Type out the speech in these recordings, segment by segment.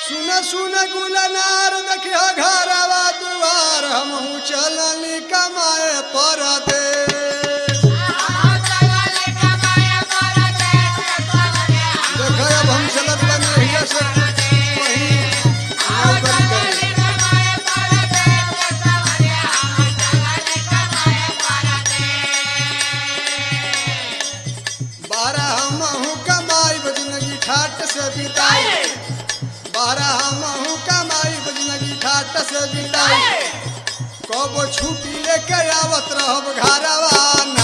सुन गुलनार देखियो घरवा दुआर हमहू चलनी कमाए परदेश। देखो अब हम चलत बने हिया से वहीं नौकरी करे। बारह हमहू कमाई जिंदगी ठाट से बिताई। बारह हमहू कमाई जिंदगी ठाट से बिताई। कब छुट्टी लेके आवत रहब घरवा ना।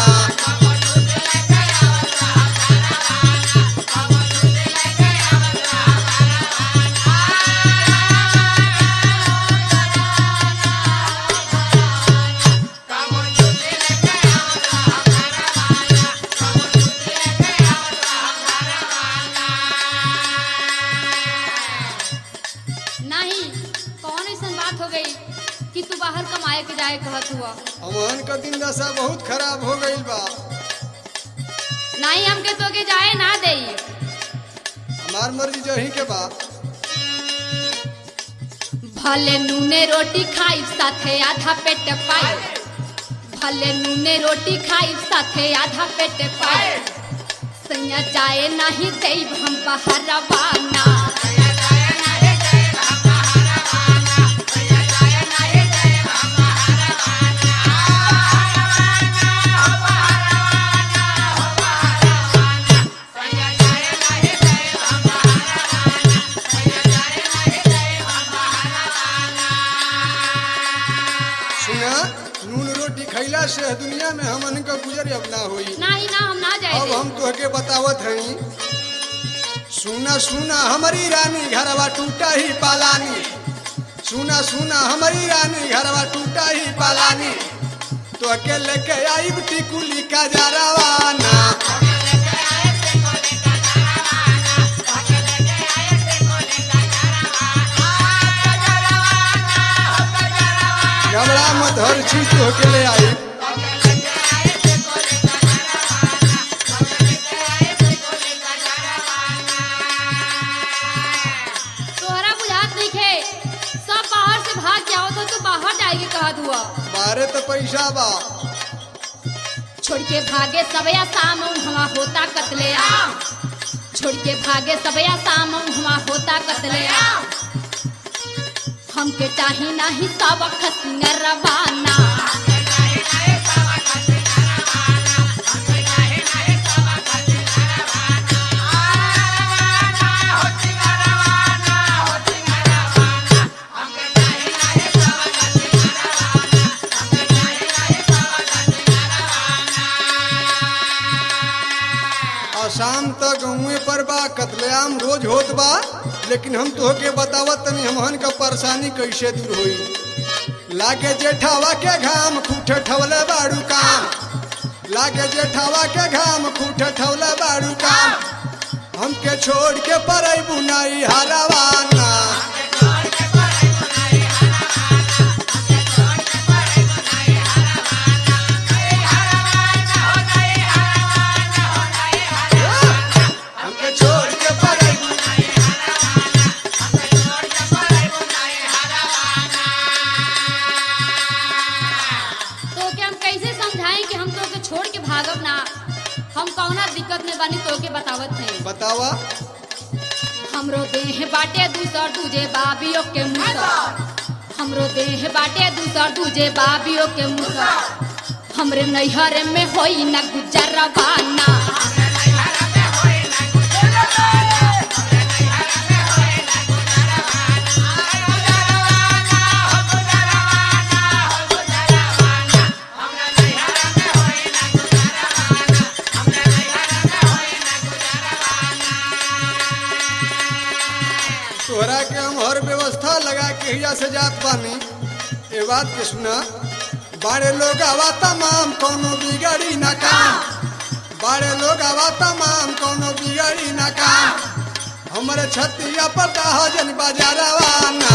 कि तू बाहर कमाए के जाए कहत हुआ। हमन का दिन दशा बहुत खराब हो गई बा। नहीं हमके तो के जाए ना देई। हमार मर्जी जही के बा। भले नूने रोटी खाई साथे आधा पेट पाई। भले नूने रोटी खाई साथे आधा पेट पाई। सैया जाए नहीं देब हम बहरवा ना। नून रोटी खैला से दुनिया में हमन का गुजर अब ना हुई। नहीं ना हम ना जाए। अब हम तोहके बतावत हई। सुना सुना हमारी रानी घरवा टूटा ही पालानी। सुना सुना हमारी रानी घरवा टूटा ही पालानी। तोहके लेके आई टिकुली का जरवा ना। घबरा मत हर चीज तोहके ले आई। तोहरा बुझात नहीं खे सब बाहर से भाग जाओ तो तू बाहर जाएगी कहत हुआ। बारे तो पैसा बा। छोड़ के भागे सबया शाम हवा होता कतलेआम। छोड़ के भागे सबया शाम हवा होता कतलेआम। हमके चाही नहीं सब खसिंगरवा ना। शाम तक गाँवे पर बा कतलेआम रोज होत बा। लेकिन हम तोहके बतावत तनी हमहन का परेशानी कैसे दूर होई। लागे जेठावा के घाम खूठे ठवले बाड़ू काम। लागे जेठावा के घाम खूठे ठवले बाड़ू काम। हमके छोड़ के परई बुनाई हरवा ना। हम कौना दिक्कत में बनी तो के बतावत नहीं। बतावा। हमरो देह बाटे दूसर दूजे बाबियों के मुसर। हमरो देह बाटे दूसर दूजे बाबियों के मुसर। हमरे नैहर में होई ना गुजरवा ना। तोहरा के हम हर व्यवस्था लगा के हिया से जात बानी। ए बात के सुना। बाड़े लोग आवा तमाम कोनो बिगड़ी ना काम। बाड़े लोग आवा तमाम कोनो बिगड़ी ना काम। हमारे छतिया पर दहजन बाजारवा ना।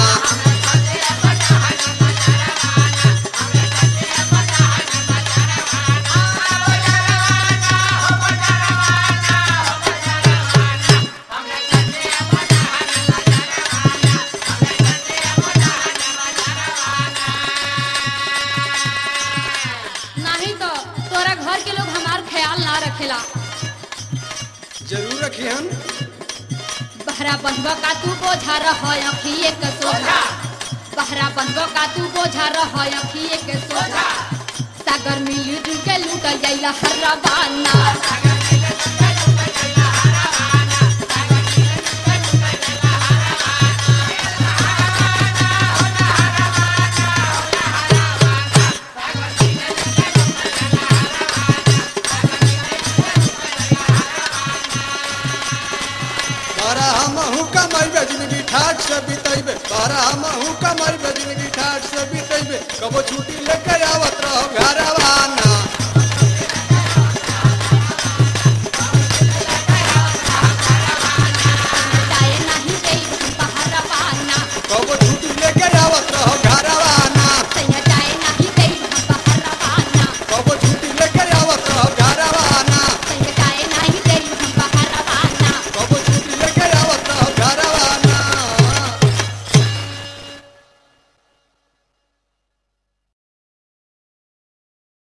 हन बहरा बनबो का तू बोझा रह अखिए के सोझा बहरा बनबो का तू बोझा रह अखिए के सोझा सागर मिली जुल के लूटल जाइला हर रवाना बारा हमहू कमाइबे जिंदगी ठाठ से बितैबे बारा हमहू कमाइबे जिंदगी ठाठ से बितैबे कबो छुट्टी लेके आवत रहो घरवा ना